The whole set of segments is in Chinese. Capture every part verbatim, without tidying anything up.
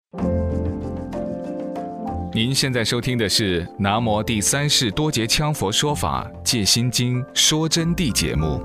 您现在收听的是南无第三世多杰羌佛说法戒心经说真谛节目。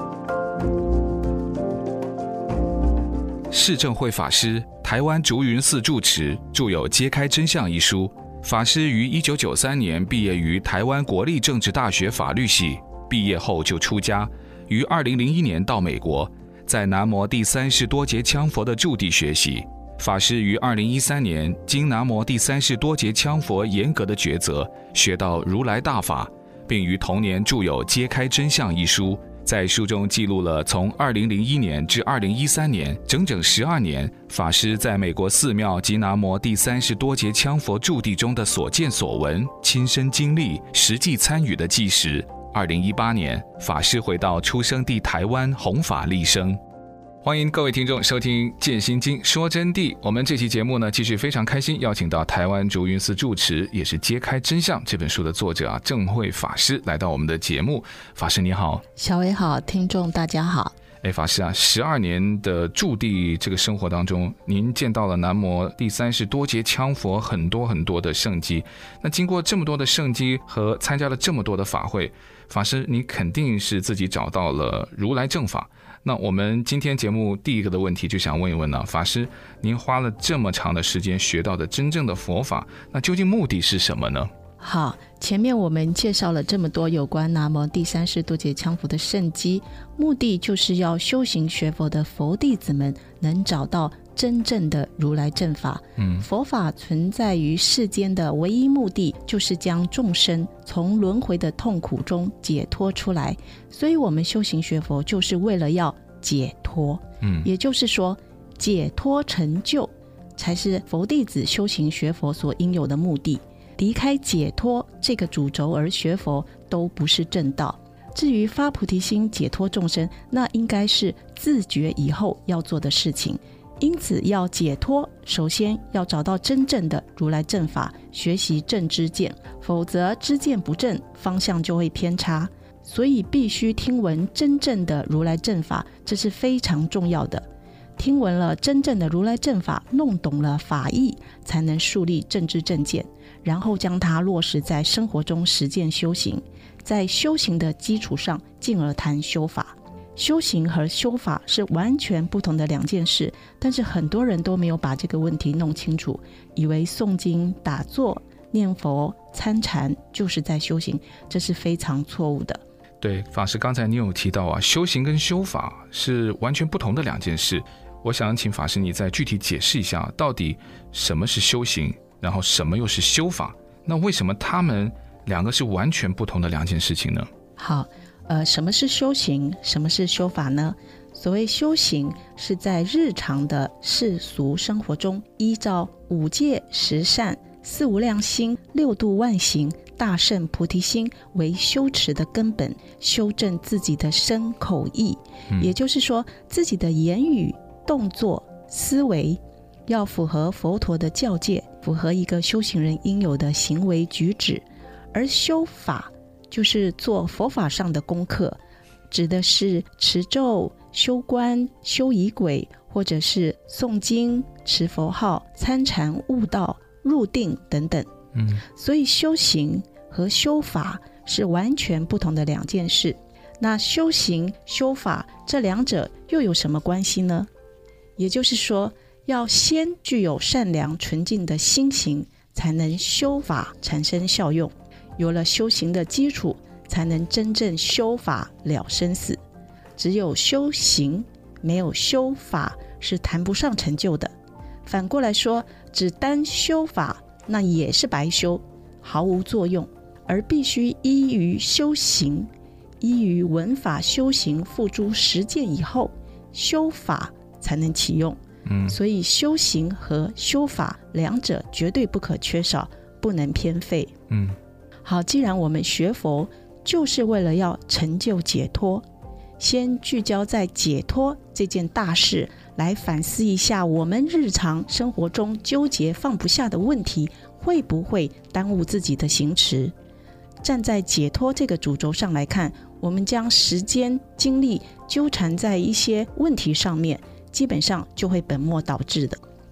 释正慧法师，台湾竹云寺住持，著有《揭开真相》一书。法师于一九九三年毕业于台湾国立政治大学法律系，毕业后就出家，于二零零一年到美国，在南无第三世多杰羌佛的驻地学习。法师于二零一三年经南无第三世多杰羌佛严格的抉择，学到如来大法，并于同年著有《揭开真相》一书，在书中记录了从二零零一年至二零一三年整整十二年法师在美国寺庙及南无第三世多杰羌佛驻地中的所见所闻、亲身经历、实际参与的纪实。二零一八年，法师回到出生地台湾弘法利生。欢迎各位听众收听《戒心经说真谛》。我们这期节目呢，继续非常开心，邀请到台湾竹云寺住持，也是《揭开真相》这本书的作者啊，正慧法师来到我们的节目。法师你好。 小伟好，听众大家好。 哎，法师啊，十二年的驻地这个生活当中，您见到了南无第三世多杰羌佛很多很多的圣迹。那经过这么多的圣迹和参加了这么多的法会，法师你肯定是自己找到了如来正法。那我们今天节目第一个的问题就想问一问呢，法师您花了这么长的时间学到的真正的佛法，那究竟目的是什么呢？ 好，前面我们介绍了这么多有关南无第三世多杰羌佛的圣迹，目的就是要修行学佛的佛弟子们能找到真正的如来正法。嗯，佛法存在于世间的唯一目的就是将众生从轮回的痛苦中解脱出来，所以我们修行学佛就是为了要解脱。嗯，也就是说解脱成就才是佛弟子修行学佛所应有的目的，离开解脱这个主轴而学佛都不是正道。至于发菩提心解脱众生，那应该是自觉以后要做的事情。因此要解脱，首先要找到真正的如来正法，学习正知见，否则知见不正，方向就会偏差。所以必须听闻真正的如来正法，这是非常重要的。听闻了真正的如来正法，弄懂了法义，才能树立正知正见，然后将它落实在生活中实践修行，在修行的基础上进而谈修法。修行和修法是完全不同的两件事，但是很多人都没有把这个问题弄清楚，以为诵经、打坐、念佛、参禅就是在修行，这是非常错误的。 对，法师刚才你有提到啊，修行跟修法是完全不同的两件事。我想请法师你再具体解释一下，到底什么是修行，然后什么又是修法？那为什么他们两个是完全不同的两件事情呢？ 好，呃，什么是修行，什么是修法呢？所谓修行，是在日常的世俗生活中，依照五戒、十善、四无量心、六度万行、大乘菩提心为修持的根本，修正自己的身口意、嗯、也就是说自己的言语、动作、思维要符合佛陀的教戒，符合一个修行人应有的行为举止。而修法就是做佛法上的功课，指的是持咒、修观、修仪轨，或者是诵经、持佛号、参禅、悟道、入定等等。嗯，所以修行和修法是完全不同的两件事。那修行、修法这两者又有什么关系呢？也就是说，要先具有善良纯净的心行，才能修法产生效用。有了修行的基础，才能真正修法了生死。只有修行没有修法是谈不上成就的。反过来说，只单修法那也是白修，毫无作用。而必须依于修行，依于文法修行付诸实践以后，修法才能启用。嗯，所以修行和修法两者绝对不可缺少，不能偏废。嗯，好，既然我们学佛就是为了要成就解脱，先聚焦在解脱这件大事，来反思一下我们日常生活中纠结放不下的问题，会不会耽误自己的行持。站在解脱这个主轴上来看，我们将时间精力纠缠在一些问题上面，基本上就会本末倒置的。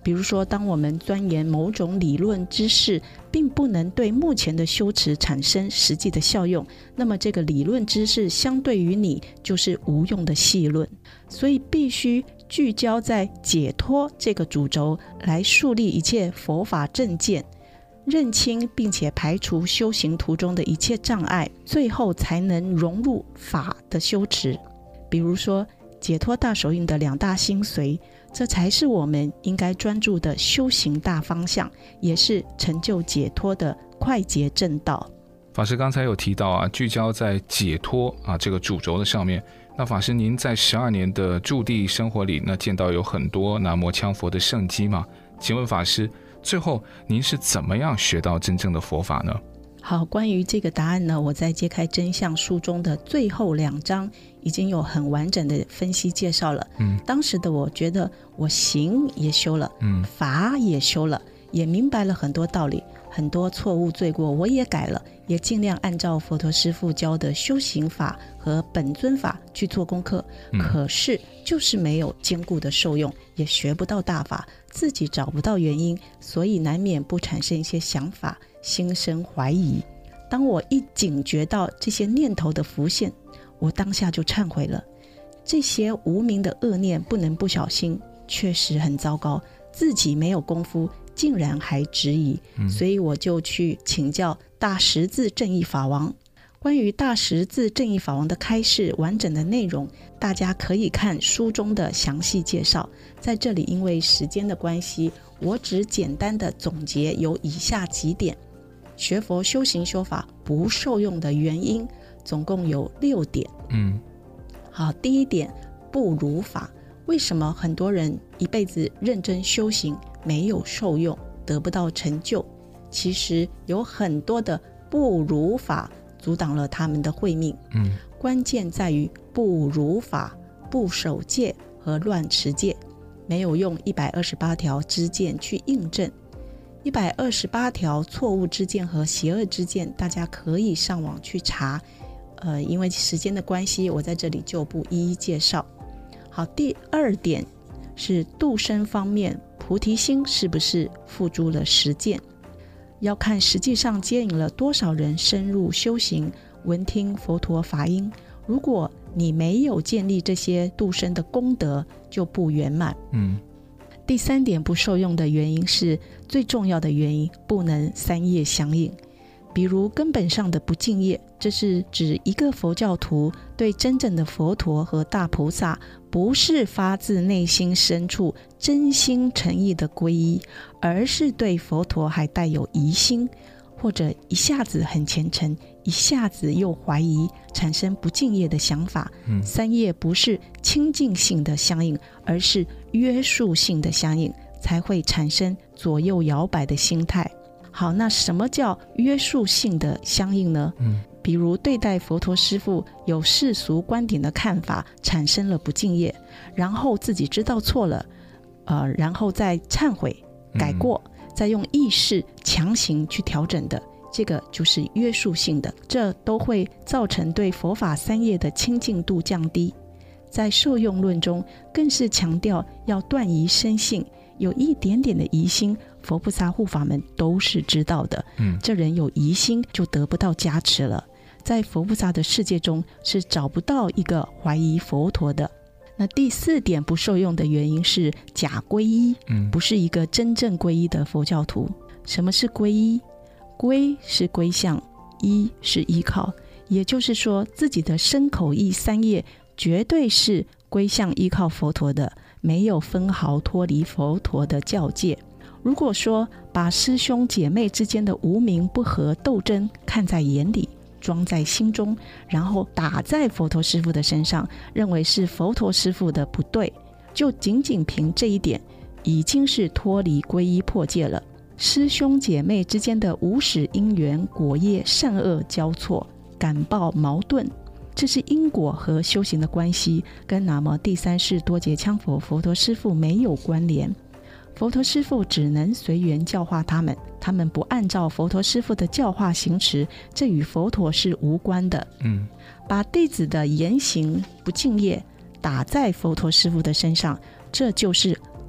比如说当我们钻研某种理论知识并不能对目前的修持产生实际的效用，那么这个理论知识相对于你就是无用的细论。所以必须聚焦在解脱这个主轴来树立一切佛法正见，认清并且排除修行途中的一切障碍，最后才能融入法的修持。比如说解脱大手印的两大精髓，这才是我们应该专注的修行大方向，也是成就解脱的快捷正道。 法师刚才有提到啊，聚焦在解脱啊这个主轴的上面。那法师您在十二年的驻地生活里，那见到有很多南无羌佛的圣迹吗？请问法师，最后您是怎么样学到真正的佛法呢？ 好，关于这个答案呢，我在揭开真相书中的最后两章已经有很完整的分析介绍了。嗯，当时的我觉得我行也修了，嗯，法也修了，也明白了很多道理，很多错误罪过我也改了，也尽量按照佛陀师父教的修行法和本尊法去做功课，嗯，可是就是没有坚固的受用，也学不到大法，自己找不到原因，所以难免不产生一些想法，心生怀疑。当我一警觉到这些念头的浮现，我当下就忏悔了，这些无名的恶念不能不小心，确实很糟糕，自己没有功夫竟然还质疑，嗯，所以我就去请教大十字正义法王。关于大十字正义法王的开示完整的内容，大家可以看书中的详细介绍。在这里因为时间的关系，我只简单的总结有以下几点。学佛修行修法不受用的原因总共有六点。嗯，好，第一点，不如法。为什么很多人一辈子认真修行没有受用，得不到成就？其实有很多的不如法阻挡了他们的慧命。嗯，关键在于不如法、不守戒和乱持戒，没有用一百二十八条知见去印证。一百二十八条错误知见和邪恶知见，大家可以上网去查。呃，因为时间的关系，我在这里就不一一介绍。好，第二点是度生方面，菩提心是不是付诸了实践？要看实际上接引了多少人深入修行，闻听佛陀法音。如果你没有建立这些度生的功德，就不圆满。嗯。第三点不受用的原因是最重要的原因，不能三业相应。比如根本上的不敬业，这是指一个佛教徒对真正的佛陀和大菩萨不是发自内心深处真心诚意的皈依，而是对佛陀还带有疑心，或者一下子很虔诚，一下子又怀疑，产生不敬业的想法。嗯，三业不是清净性的相应，而是约束性的相应，才会产生左右摇摆的心态。好，那什么叫约束性的相应呢？嗯，比如对待佛陀师父有世俗观点的看法，产生了不敬业，然后自己知道错了，呃，然后再忏悔改过，嗯，再用意识强行去调整的，这个就是约束性的，这都会造成对佛法三业的亲近度降低。在受用论中更是强调要断疑生信，有一点点的疑心，佛菩萨护法们都是知道的。嗯，这人有疑心就得不到加持了，在佛菩萨的世界中是找不到一个怀疑佛陀的。那第四点不受用的原因是假皈依，嗯，不是一个真正皈依的佛教徒。什么是皈依？皈是归向，依是依靠，也就是说自己的身口意三业绝对是归向依靠佛陀的，没有分毫脱离佛陀的教戒。如果说把师兄姐妹之间的无明不和斗争看在眼里，装在心中，然后打在佛陀师父的身上，认为是佛陀师父的不对，就仅仅凭这一点已经是脱离皈依破戒了。师兄姐妹之间的无始因缘果业善恶交错，感报矛盾，这是因果和修行的关系，跟南无第三世多杰羌佛佛陀师父没有关联。佛陀师父只能随缘教化他们，他们不按照佛陀师父的教化行持，这与佛陀是无关的。嗯，把弟子的言行不敬业打在佛陀师父的身上，这就是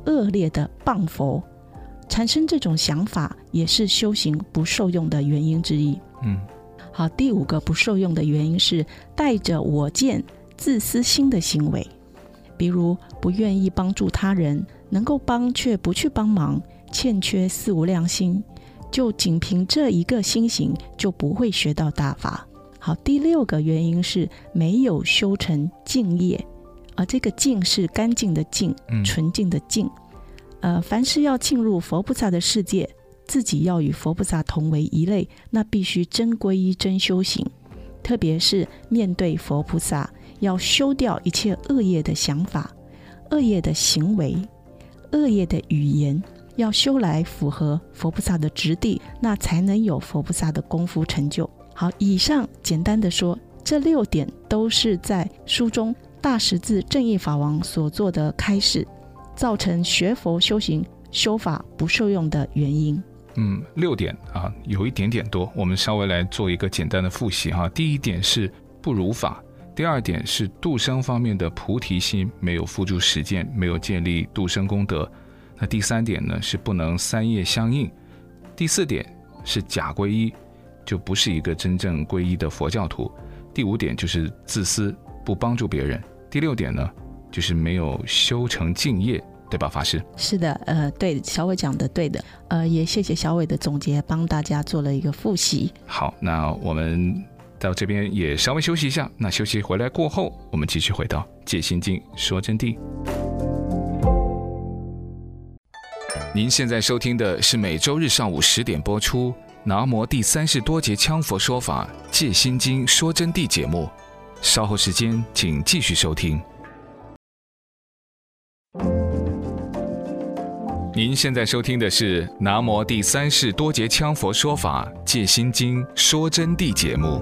恶劣的谤佛。产生这种想法也是修行不受用的原因之一。 嗯， 好，第五个不受用的原因是带着我见、自私心的行为，比如不愿意帮助他人，能够帮却不去帮忙，欠缺四无量心，就仅凭这一个心行就不会学到大法。好，第六个原因是没有修成净业，而这个净是干净的净，纯净的净。呃，凡是要进入佛菩萨的世界，自己要与佛菩萨同为一类，那必须真皈依真修行。特别是面对佛菩萨，要修掉一切恶业的想法、恶业的行为、恶业的语言，要修来符合佛菩萨的质地，那才能有佛菩萨的功夫成就。好，以上简单的说，这六点都是在书中大十字正义法王所做的开示，造成学佛修行修法不受用的原因。 嗯，六点啊，有一点点多，我们稍微来做一个简单的复习哈。第一点是不如法，第二点是度生方面的菩提心没有付诸实践，没有建立度生功德。那第三点呢是不能三业相应，第四点是假皈依，就不是一个真正皈依的佛教徒。第五点就是自私，不帮助别人。第六点呢就是没有修成净业，对吧，法师？ 是的，呃，对，小伟讲的对的，呃，也谢谢小伟的总结，帮大家做了一个复习。 好，那我们到这边也稍微休息一下，那休息回来过后，我们继续回到戒心经说真谛。您现在收听的是每周日上午十点播出南无第三世多杰羌佛说法戒心经说真谛节目，稍后时间请继续收听。您现在收听的是南无第三世多杰羌佛说法戒心经说真谛节目。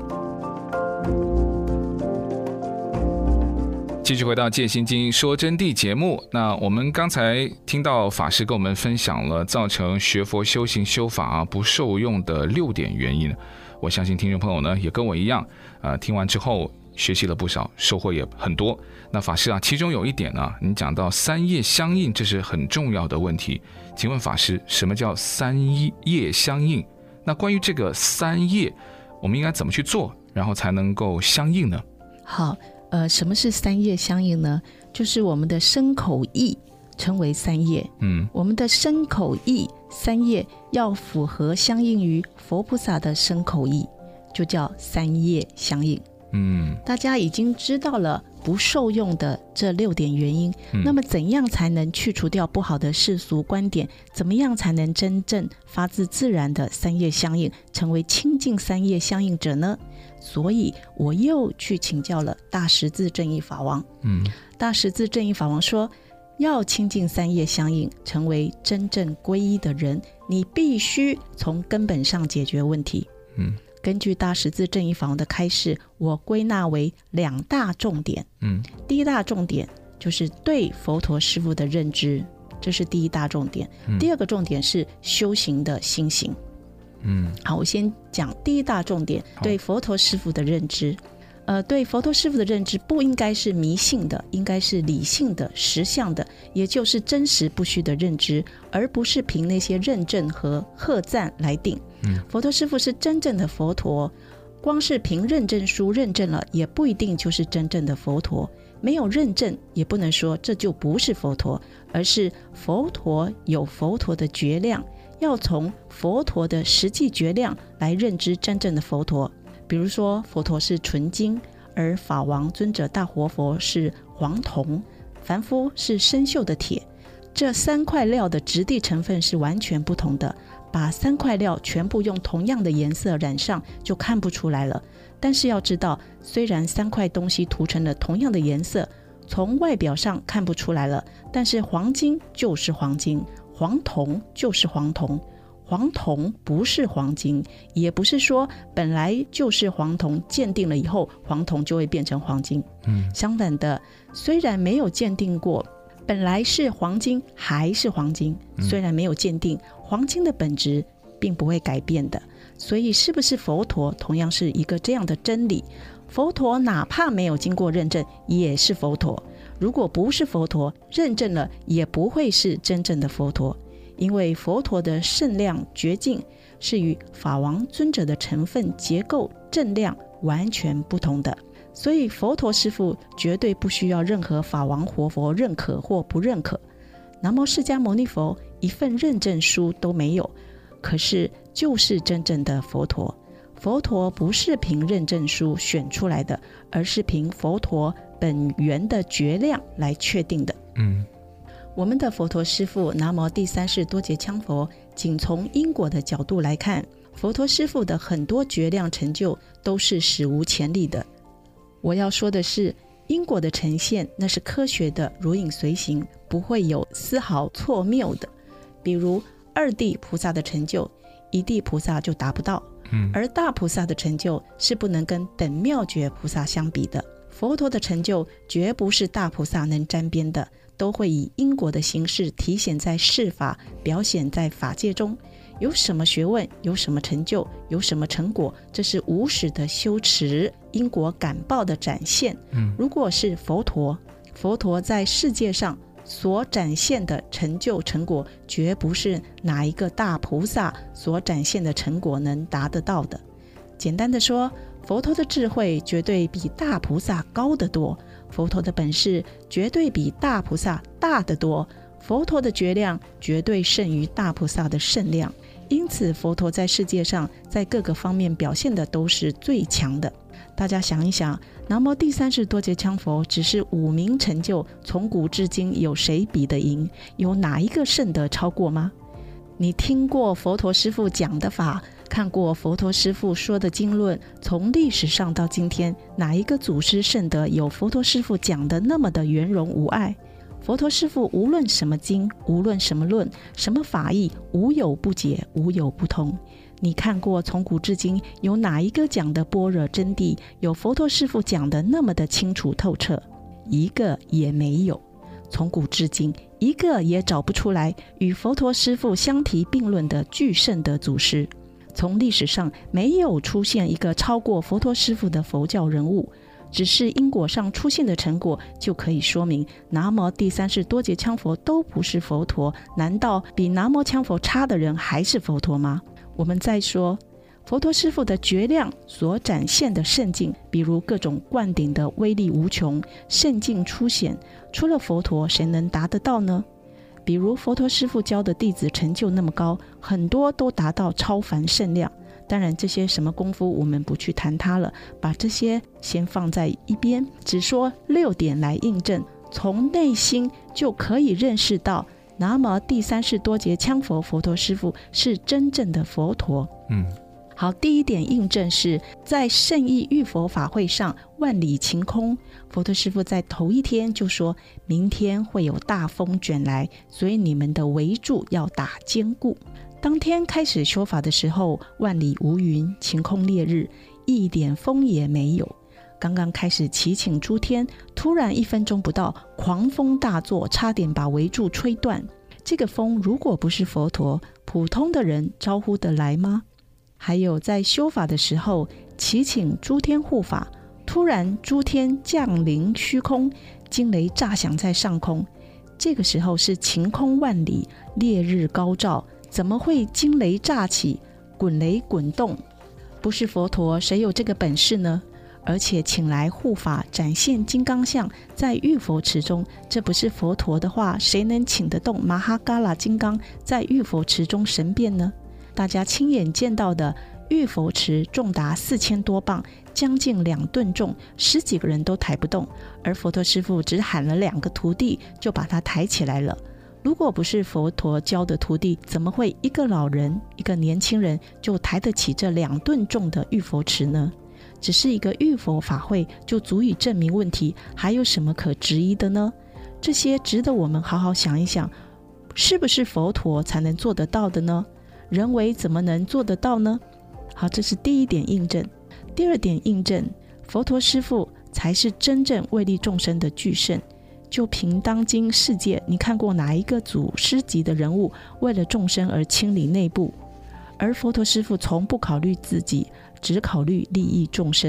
继续回到戒心经说真谛节目，那我们刚才听到法师跟我们分享了造成学佛修行修法、啊、不受用的六点原因。我相信听众朋友呢也跟我一样、呃、听完之后学习了不少，收获也很多。那法师啊，其中有一点呢，你讲到三业相应，这是很重要的问题。请问法师，什么叫三业相应？那关于这个三业，我们应该怎么去做，然后才能够相应呢？ 好，呃，什么是三业相应呢？就是我们的身口意称为三业。嗯，我们的身口意三业要符合相应于佛菩萨的身口意，就叫三业相应。嗯，大家已经知道了不受用的这六点原因、嗯、那么怎样才能去除掉不好的世俗观点？怎么样才能真正发自自然的三业相应，成为清净三业相应者呢？所以我又去请教了大十字正义法王。嗯，大十字正义法王说，要清净三业相应，成为真正皈依的人，你必须从根本上解决问题。嗯，根据大十字正义法王的开示，我归纳为两大重点。嗯，第一大重点就是对佛陀师父的认知，这是第一大重点。嗯、第二个重点是修行的心行。嗯，好，我先讲第一大重点，对佛陀师父的认知。呃，对佛陀师父的认知不应该是迷信的，应该是理性的、实相的，也就是真实不虚的认知，而不是凭那些认证和贺赞来定。嗯，佛陀师父是真正的佛陀，光是凭认证书认证了，也不一定就是真正的佛陀。没有认证，也不能说这就不是佛陀，而是佛陀有佛陀的觉量，要从佛陀的实际觉量来认知真正的佛陀。比如说，佛陀是纯金，而法王尊者大活佛是黄铜，凡夫是生锈的铁，这三块料的质地成分是完全不同的。把三块料全部用同样的颜色染上，就看不出来了。但是要知道，虽然三块东西涂成了同样的颜色，从外表上看不出来了，但是黄金就是黄金，黄铜就是黄铜。黄铜不是黄金，也不是说本来就是黄铜，鉴定了以后黄铜就会变成黄金。嗯，相反的，虽然没有鉴定过，本来是黄金还是黄金，虽然没有鉴定，黄金的本质并不会改变的。所以是不是佛陀同样是一个这样的真理，佛陀哪怕没有经过认证也是佛陀。 如果不是佛陀，认证了也不会是真正的佛陀，因为佛陀的圣量觉境是与法王尊者的成分结构正量完全不同的，所以佛陀师父绝对不需要任何法王活佛认可或不认可。南无释迦牟尼佛一份认证书都没有，可是就是真正的佛陀。佛陀不是凭认证书选出来的，而是凭佛陀本源的觉量来确定的。 嗯， 我们的佛陀师父南无第三世多杰羌佛，仅从因果的角度来看，佛陀师父的很多觉量成就都是史无前例的。我要说的是，因果的呈现那是科学的，如影随形，不会有丝毫错谬的。比如二地菩萨的成就，一地菩萨就达不到，嗯，而大菩萨的成就是不能跟等妙觉菩萨相比的。佛陀的成就绝不是大菩萨能沾边的，都会以因果的形式体现在世法，表现在法界中。有什么学问，有什么成就，有什么成果，这是无始的修持，因果感报的展现。嗯，如果是佛陀，佛陀在世界上所展现的成就成果，绝不是哪一个大菩萨所展现的成果能达得到的。简单的说，佛陀的智慧绝对比大菩萨高得多，佛陀的本事绝对比大菩萨大得多，佛陀的觉量绝对胜于大菩萨的圣量。因此佛陀在世界上在各个方面表现的都是最强的。大家想一想，南无第三世多杰羌佛只是五名成就，从古至今有谁比得赢？有哪一个圣德超过吗？你听过佛陀师父讲的法，看过佛陀师父说的经论，从历史上到今天，哪一个祖师圣德有佛陀师父讲的那么的圆融无碍？佛陀师父无论什么经，无论什么论，什么法义，无有不解，无有不通。你看过从古至今有哪一个讲的般若真谛有佛陀师父讲的那么的清楚透彻？一个也没有。从古至今一个也找不出来与佛陀师父相提并论的具圣的祖师。从历史上没有出现一个超过佛陀师父的佛教人物，只是因果上出现的成果就可以说明南无第三世多杰羌佛都不是佛陀。难道比南无羌佛差的人还是佛陀吗？我们再说佛陀师父的觉量所展现的圣境，比如各种灌顶的威力无穷，圣境出显，除了佛陀谁能达得到呢？比如佛陀师父教的弟子成就那么高，很多都达到超凡圣量。当然这些什么功夫我们不去谈它了，把这些先放在一边，只说六点来印证，从内心就可以认识到南无第三世多杰羌佛佛陀师父是真正的佛陀。嗯，好，第一点印证是在圣意浴佛法会上，万里晴空，佛陀师父在头一天就说明天会有大风卷来，所以你们的围柱要打坚固。当天开始修法的时候，万里无云，晴空烈日，一点风也没有。刚刚开始祈请诸天，突然一分钟不到，狂风大作，差点把围柱吹断。这个风如果不是佛陀，普通的人招呼得来吗？还有在修法的时候，祈请诸天护法，突然诸天降临虚空，惊雷炸响在上空。这个时候是晴空万里，烈日高照，怎么会惊雷炸起，滚雷滚动？不是佛陀，谁有这个本事呢？而且请来护法展现金刚相在浴佛池中，这不是佛陀的话，谁能请得动马哈嘎拉金刚在浴佛池中神变呢？大家亲眼见到的浴佛池重达四千多磅，将近两吨重，十几个人都抬不动，而佛陀师父只喊了两个徒弟就把它抬起来了。如果不是佛陀教的徒弟，怎么会一个老人一个年轻人就抬得起这两吨重的浴佛池呢？只是一个浴佛法会就足以证明问题，还有什么可质疑的呢？这些值得我们好好想一想，是不是佛陀才能做得到的呢？人为怎么能做得到呢？好，这是第一点印证。第二点印证，佛陀师父才是真正为利众生的巨圣。就凭当今世界，你看过哪一个祖师级的人物为了众生而清理内部？而佛陀师父从不考虑自己，只考虑利益众生。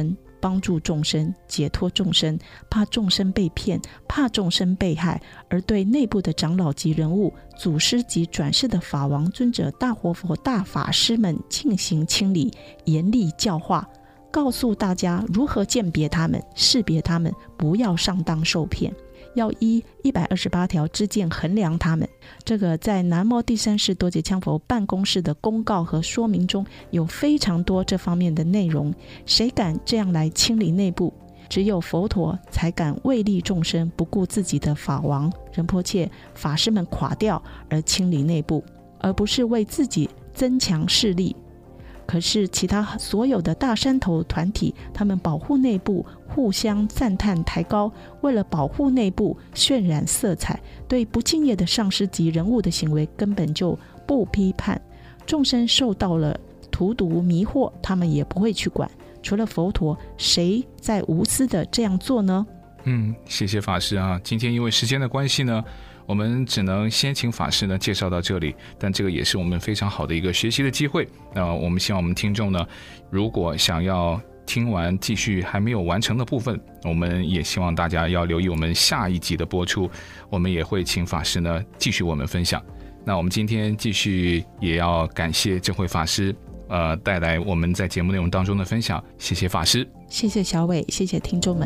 帮助众生，解脱众生，怕众生被骗，怕众生被害，而对内部的长老级人物、祖师级转世的法王尊者、大活佛、大法师们进行清理，严厉教化，告诉大家如何鉴别他们，识别他们，不要上当受骗，要依一百二十八条之见衡量他们。这个在南无第三世多杰羌佛办公室的公告和说明中有非常多这方面的内容。谁敢这样来清理内部？只有佛陀才敢为利众生，不顾自己的法王、仁波切、法师们垮掉而清理内部，而不是为自己增强势力。可是其他所有的大山头团体，他们保护内部，互相赞叹抬高，为了保护内部渲染色彩，对不敬业的上师级人物的行为根本就不批判。众生受到了荼毒迷惑，他们也不会去管。除了佛陀，谁在无私的这样做呢？ 嗯，谢谢法师啊。今天因为时间的关系呢，我们只能先请法师呢介绍到这里，但这个也是我们非常好的一个学习的机会。那、呃、我们希望我们听众呢，如果想要听完继续还没有完成的部分，我们也希望大家要留意我们下一集的播出，我们也会请法师呢继续我们分享。那我们今天继续也要感谢正慧法师呃，带来我们在节目内容当中的分享，谢谢法师。 谢谢小伟，谢谢听众们。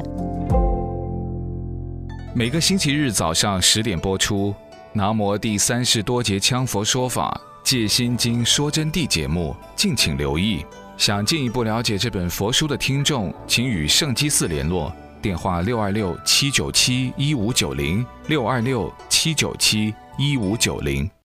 每个星期日早上十点播出南无第三世多杰羌佛说法戒心经说真谛节目，敬请留意。想进一步了解这本佛书的听众，请与圣基寺联络，电话六二六七九七一五九零 六二六七九七一五九零。